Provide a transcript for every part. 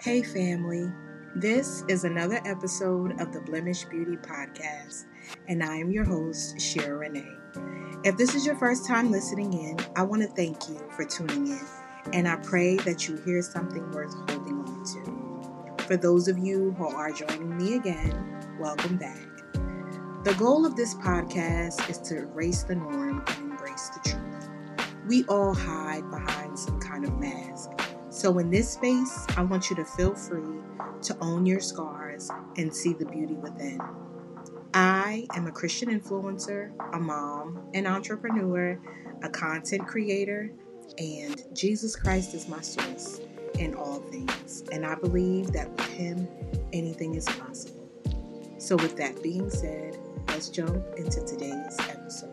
Hey, family. This is another episode of the Blemish Beauty Podcast, and I am your host, Shira Renee. If this is your first time listening in, I want to thank you for tuning in, and I pray that you hear something worth holding on to. For those of you who are joining me again, welcome back. The goal of this podcast is to erase the norm and embrace the truth. We all hide behind some kind of mask. So in this space, I want you to feel free to own your scars and see the beauty within. I am a Christian influencer, a mom, an entrepreneur, a content creator, and Jesus Christ is my source in all things. And I believe that with Him, anything is possible. So with that being said, let's jump into today's episode.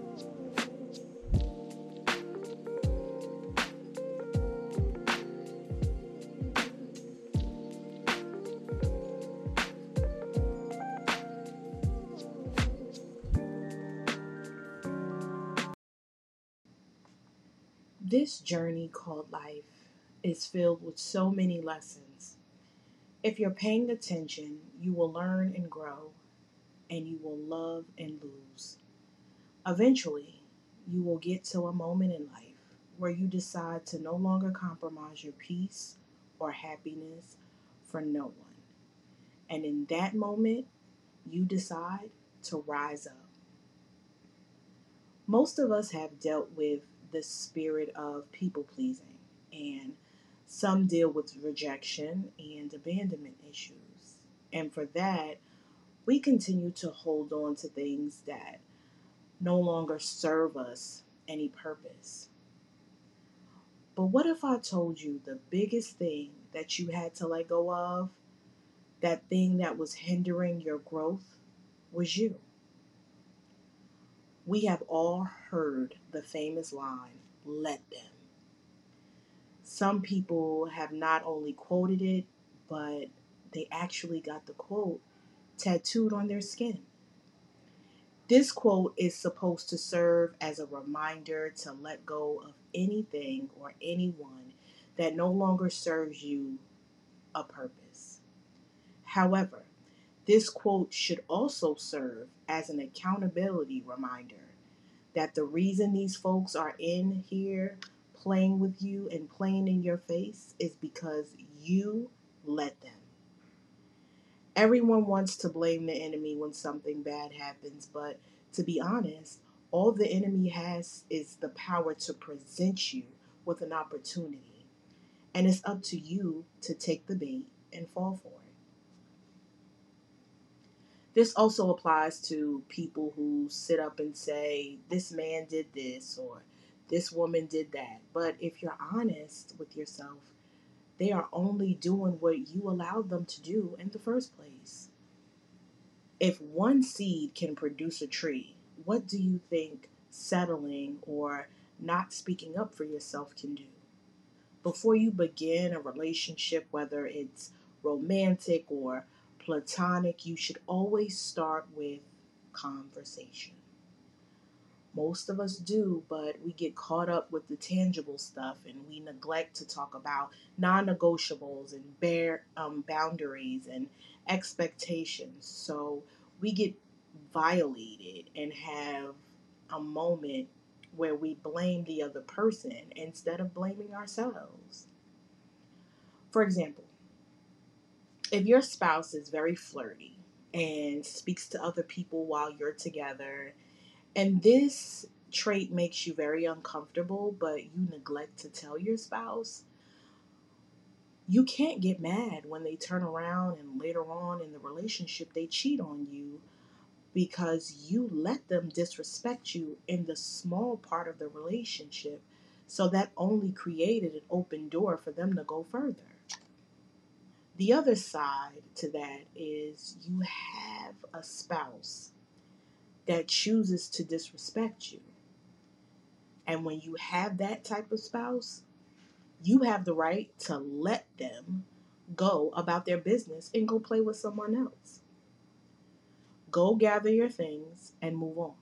This journey called life is filled with so many lessons. If you're paying attention, you will learn and grow, and you will love and lose. Eventually, you will get to a moment in life where you decide to no longer compromise your peace or happiness for no one. And in that moment, you decide to rise up. Most of us have dealt with the spirit of people pleasing, and some deal with rejection and abandonment issues. And for that, we continue to hold on to things that no longer serve us any purpose. But what if I told you the biggest thing that you had to let go of, that thing that was hindering your growth, was you? We have all heard the famous line, let them. Some people have not only quoted it, but they actually got the quote tattooed on their skin. This quote is supposed to serve as a reminder to let go of anything or anyone that no longer serves you a purpose. However, this quote should also serve as an accountability reminder that the reason these folks are in here playing with you and playing in your face is because you let them. Everyone wants to blame the enemy when something bad happens, but to be honest, all the enemy has is the power to present you with an opportunity. And it's up to you to take the bait and fall for it. This also applies to people who sit up and say, this man did this or this woman did that. But if you're honest with yourself, they are only doing what you allowed them to do in the first place. If one seed can produce a tree, what do you think settling or not speaking up for yourself can do? Before you begin a relationship, whether it's romantic or platonic, you should always start with conversation. Most of us do, but we get caught up with the tangible stuff and we neglect to talk about non-negotiables and boundaries and expectations. So we get violated and have a moment where we blame the other person instead of blaming ourselves. For example, if your spouse is very flirty and speaks to other people while you're together, and this trait makes you very uncomfortable, but you neglect to tell your spouse, you can't get mad when they turn around and later on in the relationship they cheat on you because you let them disrespect you in the small part of the relationship. So that only created an open door for them to go further. The other side to that is you have a spouse that chooses to disrespect you. And when you have that type of spouse, you have the right to let them go about their business and go play with someone else. Go gather your things and move on.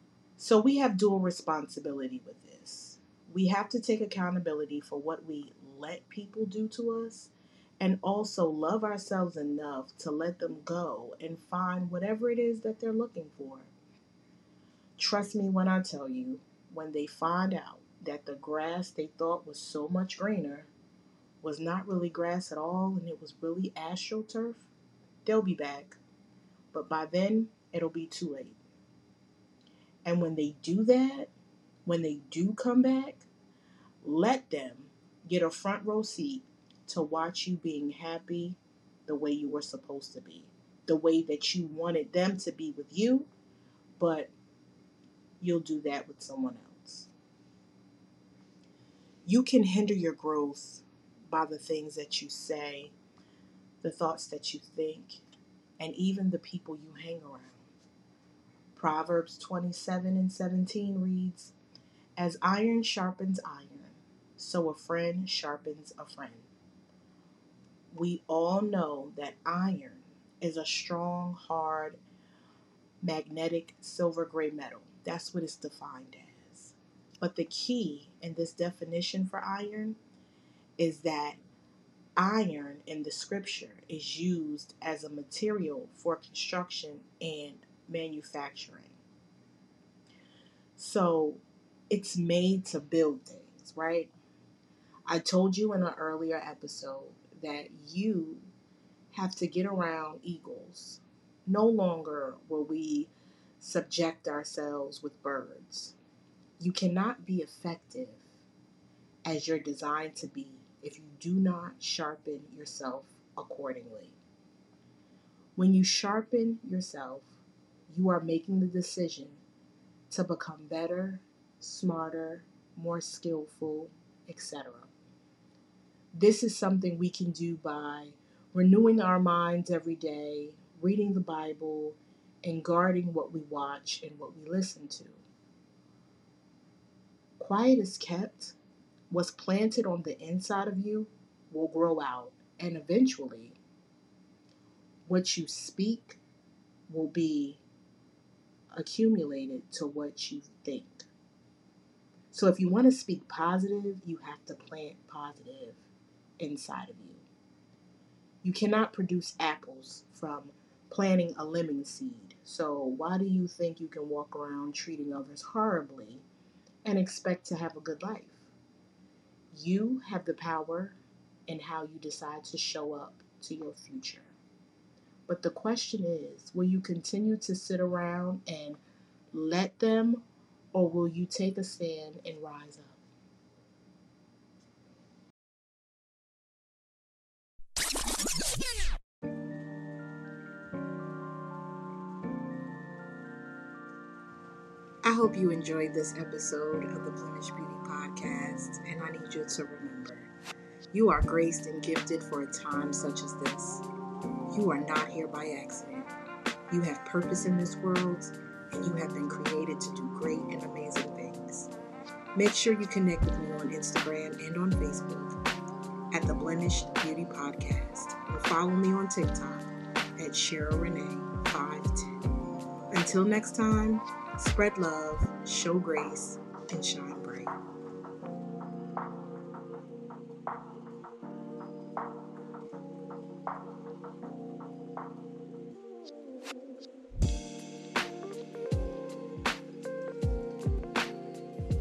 So we have dual responsibility with this. We have to take accountability for what we let people do to us, and also love ourselves enough to let them go and find whatever it is that they're looking for. Trust me when I tell you, when they find out that the grass they thought was so much greener was not really grass at all and it was really astroturf, they'll be back. But by then, it'll be too late. And when they do that, when they do come back, let them get a front row seat to watch you being happy the way you were supposed to be, the way that you wanted them to be with you, but you'll do that with someone else. You can hinder your growth by the things that you say, the thoughts that you think, and even the people you hang around. Proverbs 27:17 reads, "As iron sharpens iron, so a friend sharpens a friend." We all know that iron is a strong, hard, magnetic silver gray metal. That's what it's defined as. But the key in this definition for iron is that iron in the scripture is used as a material for construction and manufacturing. So it's made to build things, right? I told you in an earlier episode that you have to get around eagles. No longer will we subject ourselves with birds. You cannot be effective as you're designed to be if you do not sharpen yourself accordingly. When you sharpen yourself, you are making the decision to become better, smarter, more skillful, etc. This is something we can do by renewing our minds every day, reading the Bible, and guarding what we watch and what we listen to. Quiet is kept. What's planted on the inside of you will grow out, and eventually, what you speak will be accumulated to what you think. So if you want to speak positive, you have to plant positive inside of you. You cannot produce apples from planting a lemon seed. So why do you think you can walk around treating others horribly and expect to have a good life? You have the power in how you decide to show up to your future. But the question is, will you continue to sit around and let them, or will you take a stand and rise up? I hope you enjoyed this episode of the Blemish Beauty Podcast, and I need you to remember, you are graced and gifted for a time such as this. You are not here by accident. You have purpose in this world, and you have been created to do great and amazing things. Make sure you connect with me on Instagram and on Facebook at the Blemished Beauty Podcast, and follow me on TikTok at Cheryl Renee 510. Until next time, spread love, show grace, and shine bright.